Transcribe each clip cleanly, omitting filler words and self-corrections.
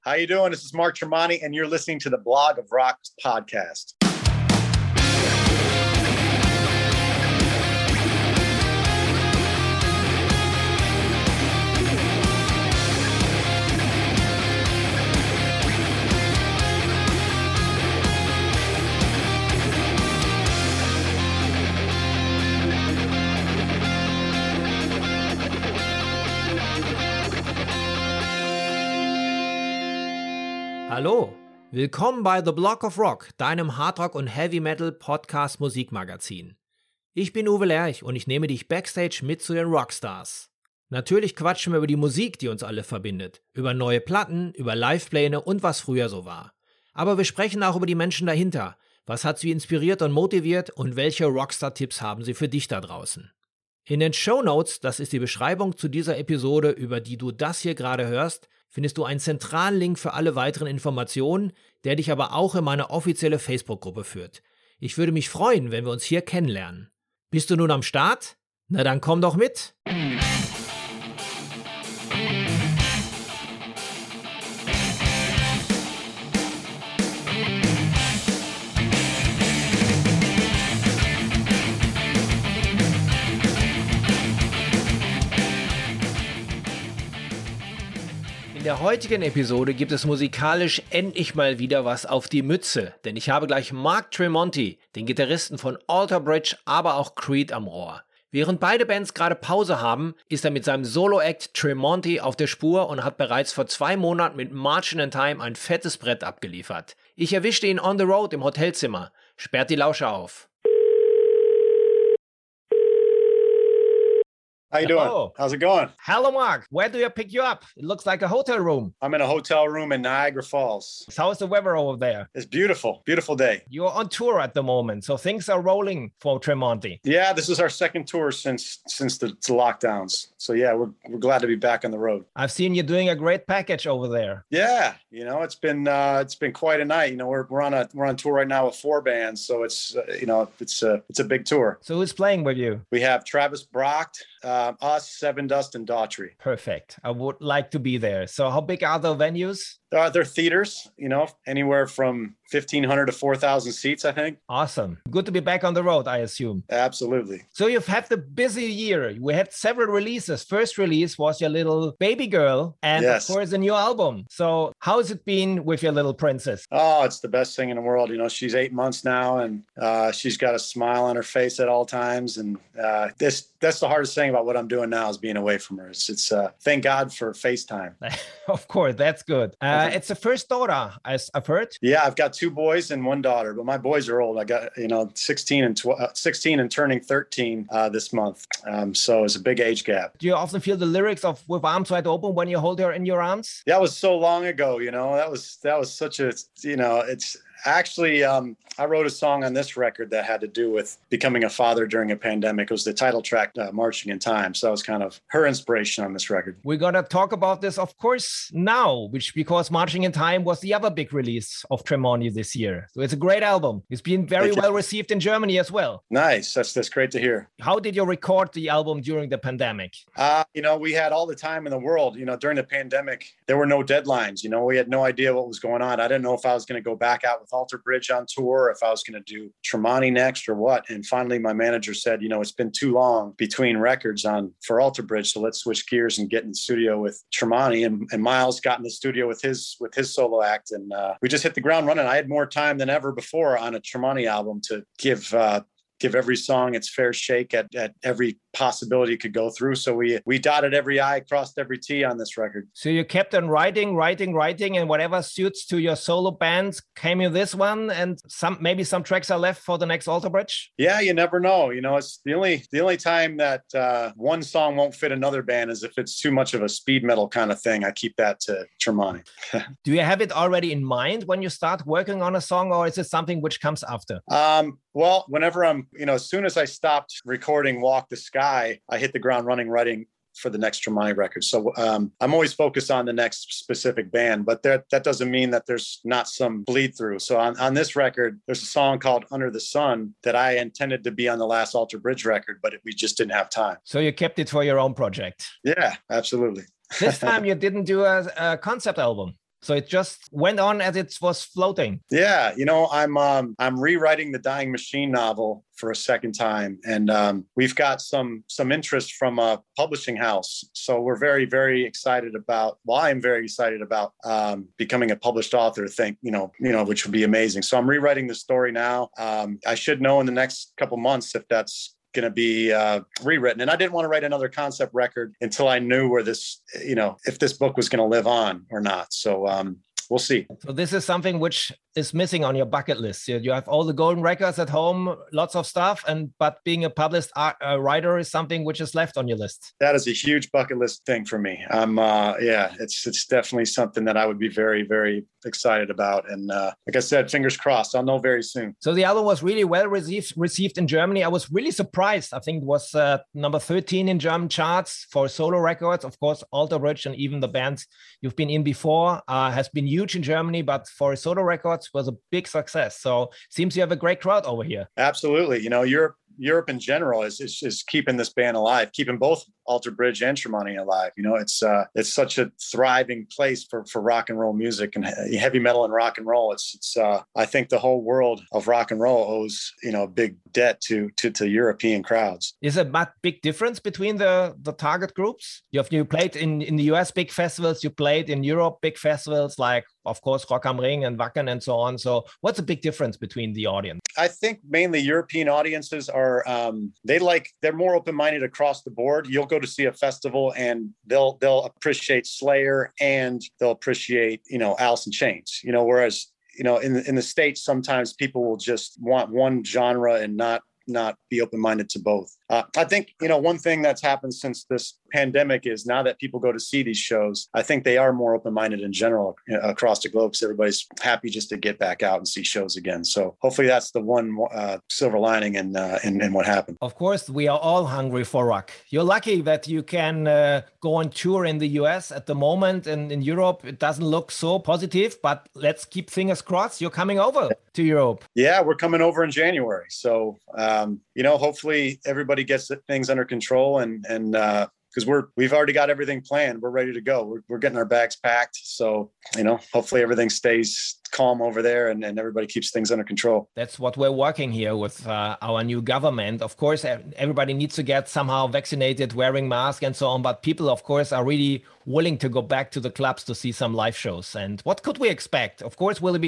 How you doing? This is Mark Tremonti, and you're listening to the Blog of Rock podcast. Hallo, willkommen bei The Blog of Rock, deinem Hardrock- und Heavy-Metal-Podcast-Musikmagazin. Ich bin Uwe Lerch und ich nehme dich backstage mit zu den Rockstars. Natürlich quatschen wir über die Musik, die uns alle verbindet, über neue Platten, über Livepläne und was früher so war. Aber wir sprechen auch über die Menschen dahinter. Was hat sie inspiriert und motiviert und welche Rockstar-Tipps haben sie für dich da draußen? In den Shownotes, das ist die Beschreibung zu dieser Episode, über die du das hier gerade hörst, findest du einen zentralen Link für alle weiteren Informationen, der dich aber auch in meine offizielle Facebook-Gruppe führt. Ich würde mich freuen, wenn wir uns hier kennenlernen. Bist du nun am Start? Na dann komm doch mit! In der heutigen Episode gibt es musikalisch endlich mal wieder was auf die Mütze, denn ich habe gleich Mark Tremonti, den Gitarristen von Alter Bridge, aber auch Creed am Ohr. Während beide Bands gerade Pause haben, ist er mit seinem Solo-Act Tremonti auf der Spur und hat bereits vor 2 Monaten mit Marching in Time ein fettes Brett abgeliefert. Ich erwischte ihn on the road im Hotelzimmer. Sperrt die Lauscher auf. How you doing? Hello. How's it going? Hello, Mark. Where do I pick you up? It looks like a hotel room. I'm in a hotel room in Niagara Falls. How's the weather over there? It's beautiful. Beautiful day. You're on tour at the moment, so things are rolling for Tremonti. Yeah, this is our second tour since the lockdowns. So yeah, we're glad to be back on the road. I've seen you doing a great package over there. Yeah, it's been quite a night. We're on tour right now with 4 bands, so it's a big tour. So who's playing with you? We have Travis Brock, us, Seven Dust, and Daughtry. Perfect. I would like to be there. So how big are the venues? They're theaters, anywhere from 1,500 to 4,000 seats, I think. Awesome. Good to be back on the road, I assume. Absolutely. So you've had the busy year. We had several releases. First release was your little baby girl and Yes. Of course a new album. So how's it been with your little princess? Oh, it's the best thing in the world. She's 8 months now, and she's got a smile on her face at all times. And that's the hardest thing about what I'm doing now is being away from her. It's thank God for FaceTime. Of course, that's good. It's the first daughter, as I've heard. Yeah, I've got 2 boys and 1 daughter, but my boys are old. I got 16 and turning 13 this month. So it's a big age gap. Do you often feel the lyrics of "With Arms Wide Open" when you hold her in your arms? That was so long ago. That was such a it's. Actually, I wrote a song on this record that had to do with becoming a father during a pandemic. It was the title track, Marching in Time. So that was kind of her inspiration on this record. We're going to talk about this, of course, now, because Marching in Time was the other big release of Tremonti this year. So it's a great album. It's been very well received in Germany as well. Nice. That's great to hear. How did you record the album during the pandemic? We had all the time in the world. During the pandemic, there were no deadlines. We had no idea what was going on. I didn't know if I was going to go back out with Alter Bridge on tour, if I was going to do Tremonti next or what. And finally, my manager said, it's been too long between records for Alter Bridge, so let's switch gears and get in the studio with Tremonti. And Miles got in the studio with his solo act, and we just hit the ground running. I had more time than ever before on a Tremonti album to give every song its fair shake at every possibility it could go through. So we dotted every I, crossed every T on this record. So you kept on writing, and whatever suits to your solo bands came in this one, and maybe some tracks are left for the next Alter Bridge? Yeah, you never know. It's the only time that one song won't fit another band is if it's too much of a speed metal kind of thing. I keep that to Tremonti. Do you have it already in mind when you start working on a song, or is it something which comes after? Well, whenever as soon as I stopped recording Walk the Sky, I hit the ground running writing for the next Tremonti record. So I'm always focused on the next specific band, but that doesn't mean that there's not some bleed through. So on this record, there's a song called Under the Sun that I intended to be on the last Alter Bridge record, but we just didn't have time. So you kept it for your own project? Yeah, absolutely. This time you didn't do a concept album. So it just went on as it was floating. Yeah, I'm rewriting the Dying Machine novel for a second time, and we've got some interest from a publishing house. So we're very, very excited about. Well, I am very excited about becoming a published author. Which would be amazing. So I'm rewriting the story now. I should know in the next couple months if that's going to be rewritten. And I didn't want to write another concept record until I knew where this, if this book was going to live on or not. So we'll see. So this is something which is missing on your bucket list. You have all the golden records at home, lots of stuff, but being a published writer is something which is left on your list. That is a huge bucket list thing for me. It's definitely something that I would be very, very excited about. And like I said, fingers crossed, I'll know very soon. So the album was really well received in Germany. I was really surprised. I think it was number 13 in German charts for solo records. Of course, Alter Bridge and even the bands you've been in before has been huge in Germany, but for solo records was a big success. So seems you have a great crowd over here. Absolutely. Europe in general is keeping this band alive, keeping both Alter Bridge and Tremonti alive. It's such a thriving place for rock and roll music and heavy metal and rock and roll. It's I think the whole world of rock and roll owes a big debt to European crowds. Is a big difference between the target groups? You played in the US big festivals, you played in Europe big festivals like, of course, Rock am Ring and Wacken and so on. So what's the big difference between the audience? I think mainly European audiences are they're more open-minded across the board. You'll go to see a festival and they'll appreciate Slayer and they'll appreciate Alice in Chains. Whereas in the States sometimes people will just want one genre and not be open-minded to both. I think, one thing that's happened since this pandemic is now that people go to see these shows, I think they are more open-minded in general across the globe because everybody's happy just to get back out and see shows again. So hopefully that's the one silver lining in what happened. Of course, we are all hungry for rock. You're lucky that you can go on tour in the US at the moment, and in Europe it doesn't look so positive, but let's keep fingers crossed. You're coming over to Europe. Yeah, we're coming over in January. So, hopefully everybody gets things under control and because we've already got everything planned. We're ready to go. We're getting our bags packed. So, hopefully everything stays calm over there and everybody keeps things under control. That's what we're working here with our new government. Of course, everybody needs to get somehow vaccinated, wearing masks and so on. But people, of course, are really willing to go back to the clubs to see some live shows. And what could we expect? Of course, it will be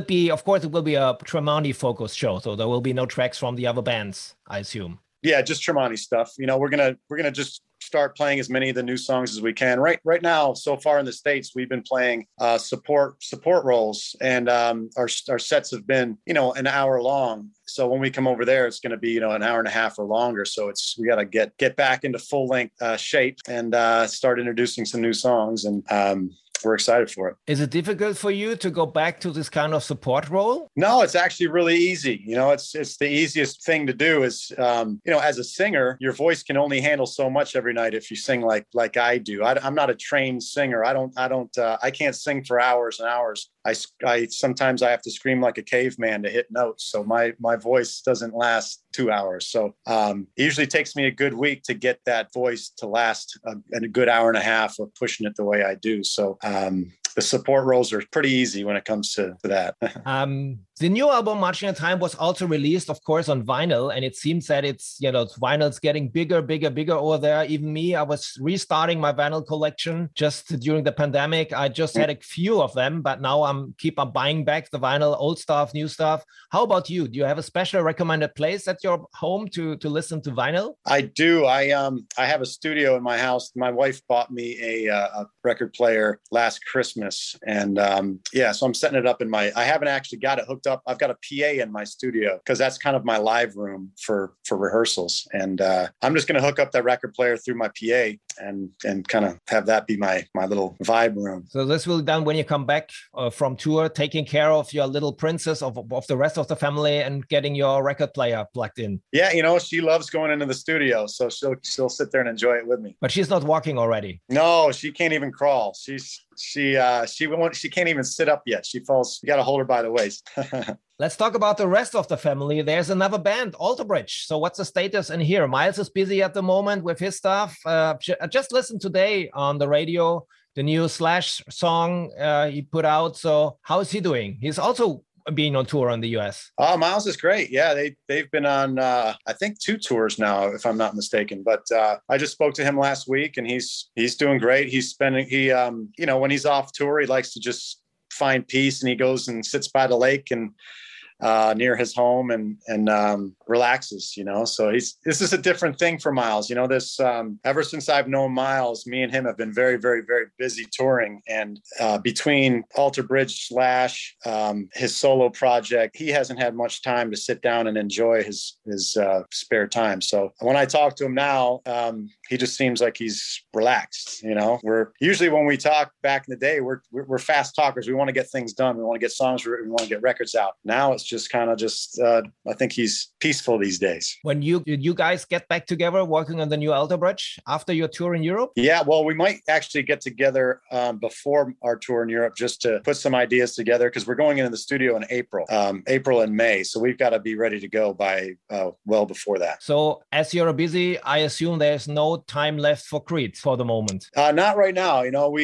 a Tremonti focused show. So there will be no tracks from the other bands, I assume. Yeah, just Tremonti stuff. We're gonna just start playing as many of the new songs as we can. Right now, so far in the States, we've been playing support roles, and our sets have been an hour long. So when we come over there, it's going to be an hour and a half or longer. So we got to get back into full length shape and start introducing some new songs and. We're excited for it. Is it difficult for you to go back to this kind of support role? No, it's actually really easy. It's the easiest thing to do is, as a singer, your voice can only handle so much every night if you sing like I do. I'm not a trained singer. I can't sing for hours and hours. I sometimes I have to scream like a caveman to hit notes. So my voice doesn't last 2 hours. So it usually takes me a good week to get that voice to last a good hour and a half of pushing it the way I do. So the support roles are pretty easy when it comes to that. The new album, Marching on Time, was also released, of course, on vinyl. And it seems that vinyl's getting bigger over there. Even me, I was restarting my vinyl collection just during the pandemic. I just had a few of them, but now I'm buying back the vinyl, old stuff, new stuff. How about you? Do you have a special recommended place at your home to listen to vinyl? I do. I have a studio in my house. My wife bought me a record player last Christmas. And so I'm setting it up I haven't actually got it hooked up. I've got a PA in my studio because that's kind of my live room for rehearsals. And I'm just going to hook up that record player through my PA and kind of have that be my little vibe room. So this will be done when you come back from tour, taking care of your little princess of the rest of the family and getting your record player plugged in. Yeah, she loves going into the studio, so she'll sit there and enjoy it with me. But she's not walking already. No, she can't even crawl. She can't even sit up yet. She falls. You got to hold her by the waist. Let's talk about the rest of the family. There's another band, Alter Bridge. So what's the status in here? Miles is busy at the moment with his stuff. I just listened today on the radio the new Slash song he put out. So how is he doing? He's also being on tour in the US. Oh, Miles is great. Yeah, they've been on I think 2 tours now, if I'm not mistaken. But I just spoke to him last week, and he's doing great. When he's off tour, he likes to just find peace, and he goes and sits by the lake and near his home and relaxes, so this is a different thing for Miles. Ever since I've known Miles, me and him have been very, very, very busy touring, and between Alter Bridge, Slash, his solo project, he hasn't had much time to sit down and enjoy his spare time. So when I talk to him now, he just seems like he's relaxed. We're usually, when we talk back in the day, we're fast talkers. We want to get things done. We want to get songs written. We want to get records out. Now it's just kind of I think he's peaceful these days. When you guys get back together working on the new Alter Bridge after your tour in Europe? Yeah, well, we might actually get together before our tour in Europe, just to put some ideas together, because we're going into the studio in April and May. So we've got to be ready to go by well before that. So as you're busy, I assume there's no time left for Creed for the moment. Not right now.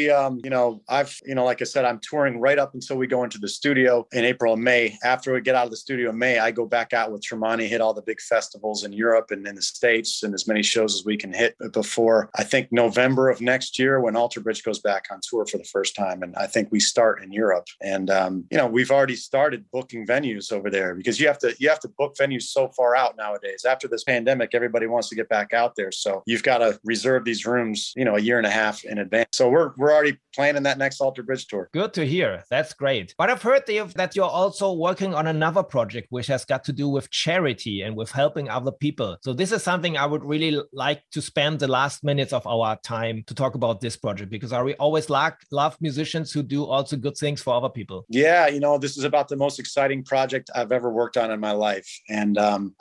Like I said, I'm touring right up until we go into the studio in April and May. After we get out of the studio in May, I go back out with Tremonti, hit all the big festivals in Europe and in the States, and as many shows as we can hit before, I think, November of next year, when Alter Bridge goes back on tour for the first time. And I think we start in Europe. And, we've already started booking venues over there, because you have to book venues so far out nowadays. After this pandemic, everybody wants to get back out there. So you've got to reserve these rooms, a year and a half in advance. So we're already planning that next Alter Bridge tour. Good to hear. That's great. But I've heard that you're also working on another project which has got to do with charity and with helping other people. So this is something I would really like to spend the last minutes of our time to talk about this project, because I always love musicians who do also good things for other people. Yeah, this is about the most exciting project I've ever worked on in my life. And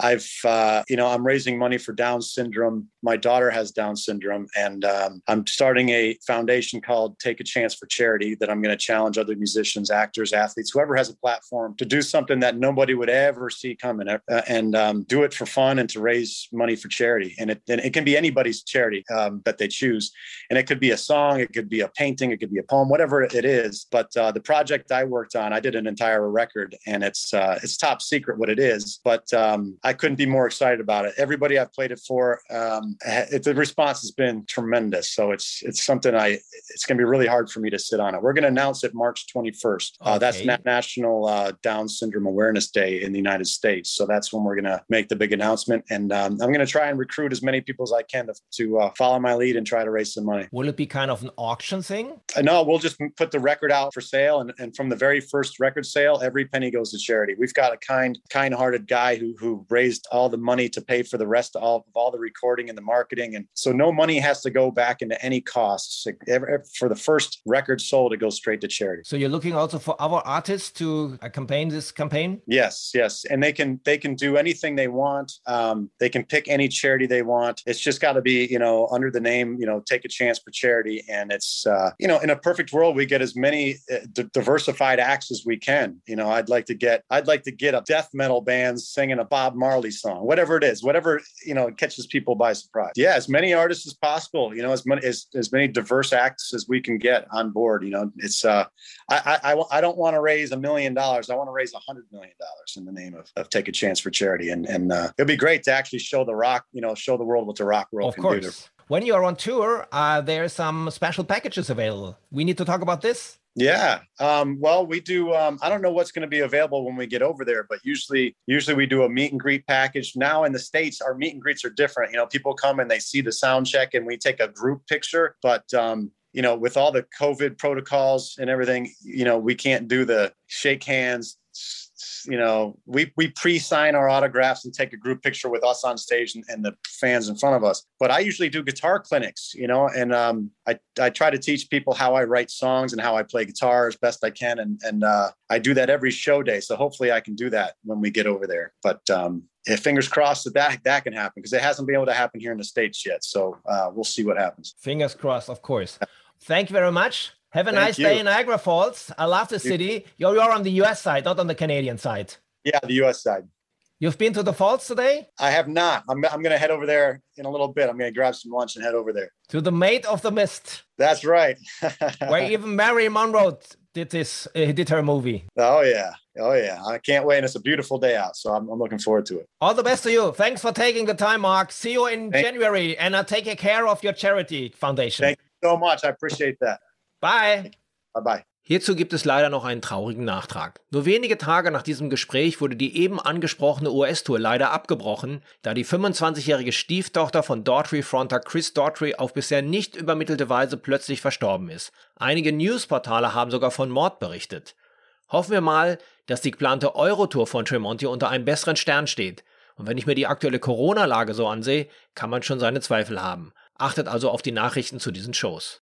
I'm raising money for Down syndrome. My daughter has Down syndrome, and I'm starting a foundation called Take a Chance for Charity, that I'm going to challenge other musicians, actors, athletes, whoever has a platform, to do something that nobody would ever see coming, and do it for fun and to raise money for charity. And it can be anybody's charity that they choose. And it could be a song, it could be a painting, it could be a poem, whatever it is. But the project I worked on, I did an entire record, and it's top secret what it is. But I couldn't be more excited about it. Everybody I've played it for, the response has been tremendous. So it's something it's going to be really hard for me to sit on it. We're going to announce it March 21st. Okay. That's National Down Syndrome Awareness Day in the United States. So that's when we're going to make the big announcement. And I'm going to try and recruit as many people as I can to follow my lead and try to raise some money. Will it be kind of an auction thing? No, we'll just put the record out for sale. And from the very first record sale, every penny goes to charity. We've got a kind-hearted guy who raised all the money to pay for the rest of all the recording and the marketing. And so no money has to go back into any costs. For the first record sold, it goes straight to charity. So you're looking also for other artists to campaign this campaign? Yes. And they can do anything they want. They can pick any charity they want. It's just got to be, under the name, Take a Chance for Charity. And it's, in a perfect world, we get as many diversified acts as we can. I'd like to get a death metal band singing a Bob Marley song, whatever it is, catches people by surprise. Yeah, as many artists as possible, as many diverse acts as we can get on board. It's I don't want to raise $1 million. I want to raise $100 million in the name of Take a Chance for Charity. And it'll be great to actually show the world what the rock world can do. When you are on tour, there are some special packages available. We need to talk about this. Yeah. Well, we do. I don't know what's going to be available when we get over there, but usually we do a meet and greet package. Now in the States, our meet and greets are different. People come and they see the sound check and we take a group picture. But, with all the COVID protocols and everything, we can't do the shake hands. We pre-sign our autographs and take a group picture with us on stage and the fans in front of us. But I usually do guitar clinics, and I try to teach people how I write songs and how I play guitar as best I can. And I do that every show day. So hopefully I can do that when we get over there. But fingers crossed that can happen, because it hasn't been able to happen here in the States yet. So we'll see what happens. Fingers crossed, of course. Thank you very much. Have a nice day in Niagara Falls. I love the city. You're on the US side, not on the Canadian side. Yeah, the US side. You've been to the falls today? I have not. I'm going to head over there in a little bit. I'm going to grab some lunch and head over there. To the Maid of the Mist. That's right. Where even Marilyn Monroe did her movie. Oh, yeah. I can't wait. And it's a beautiful day out. So I'm looking forward to it. All the best to you. Thanks for taking the time, Mark. See you in January. And take care of your charity foundation. Thank you so much. I appreciate that. Bye. Bye-bye. Hierzu gibt es leider noch einen traurigen Nachtrag. Nur wenige Tage nach diesem Gespräch wurde die eben angesprochene US-Tour leider abgebrochen, da die 25-jährige Stieftochter von Daughtry-Fronter Chris Daughtry auf bisher nicht übermittelte Weise plötzlich verstorben ist. Einige Newsportale haben sogar von Mord berichtet. Hoffen wir mal, dass die geplante Euro-Tour von Tremonti unter einem besseren Stern steht. Und wenn ich mir die aktuelle Corona-Lage so ansehe, kann man schon seine Zweifel haben. Achtet also auf die Nachrichten zu diesen Shows.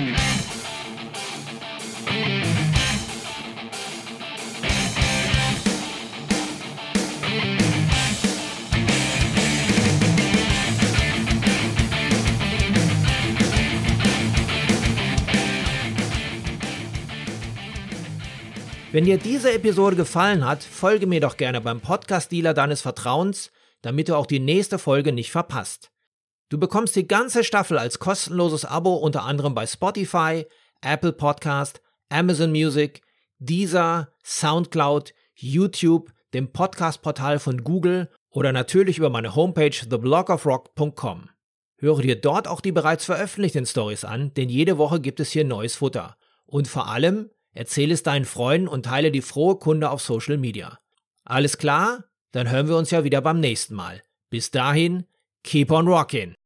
Wenn dir diese Episode gefallen hat, folge mir doch gerne beim Podcast-Dealer deines Vertrauens, damit du auch die nächste Folge nicht verpasst. Du bekommst die ganze Staffel als kostenloses Abo unter anderem bei Spotify, Apple Podcast, Amazon Music, Deezer, Soundcloud, YouTube, dem Podcast-Portal von Google oder natürlich über meine Homepage theblogofrock.com. Höre dir dort auch die bereits veröffentlichten Stories an, denn jede Woche gibt es hier neues Futter. Und vor allem, erzähle es deinen Freunden und teile die frohe Kunde auf Social Media. Alles klar? Dann hören wir uns ja wieder beim nächsten Mal. Bis dahin, keep on rockin'!